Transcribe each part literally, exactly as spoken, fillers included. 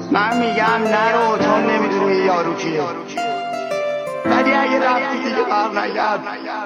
من میگم نرو چون نمیدونی یارو کیه، ولی اگه رفتی دیگه بر نگرد.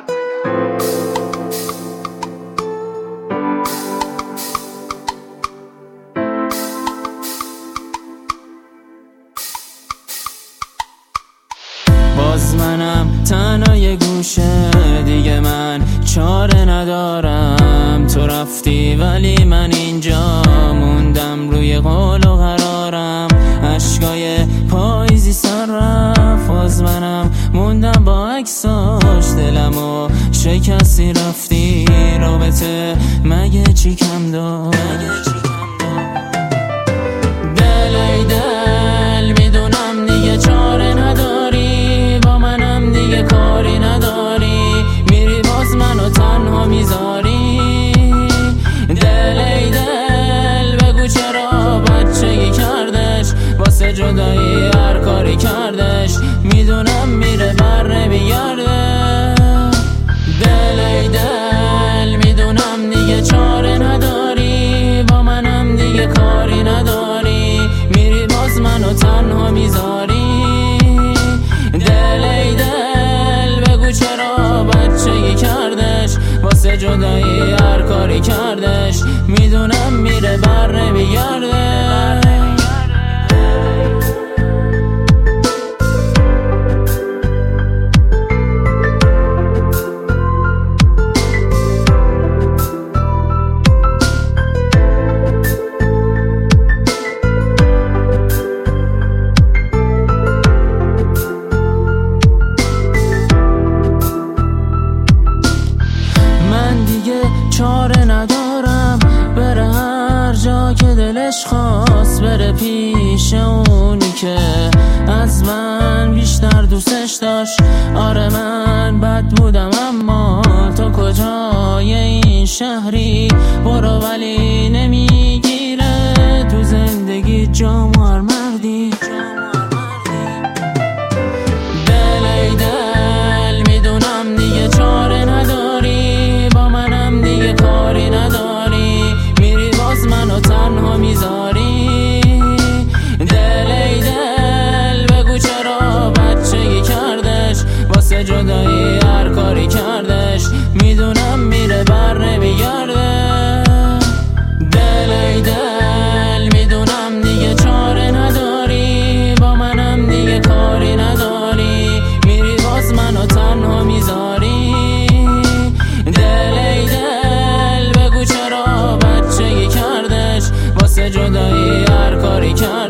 باز منم تنها یه گوشه دیگه، من چاره ندارم. تو رفتی ولی من اینجا موندم روی قول و قرارم. عشقای پاییزی سر رفت، باز منم موندم با عکساش. دلمو شکستی رفتی، رابطه مگه چی کم داشت؟ دل ای دل میدونم دیگه چاره نداری، با منم دیگه کاری نداری، میری باز منو تنها میذاری. دل ای دل بگو چرا بچگی کردش، واسه جدایی هر کاری کردش، میدونم میره بر نمیگرده. دل ای دل میدونم دیگه چاره نداری، با منم دیگه کاری نداری، میری باز منو تنها میذاری. دل ای دل بگو چرا بچگی کردش، واسه جدایی هر کاری کردش، میدونم میره بر نمیگرده. چاره ندارم، بره هر جا که دلش خواست، بره پیش اونی که از من بیشتر دوستش داشت. آره من بد بودم اما تو کجای این شهری، برو ولی نمیگیره تو زندگی جا مار مردی. دل ای دل میدونم دیگه چاره نداری، با منم دیگه کاری نداری، میری باز منو تنها میذاری. دل ای دل بگو چرا بچگی کردش، واسه جدایی هر کاری کردش، میدونم میره بر نمیگرده. دل ای دل میدونم دیگه چاره نداری، با منم دیگه کاری نداری، میری باز منو تنها میذاری. دل ای دل بگو چرا بچگی کردش، واسه جدایی هر کاری کرد.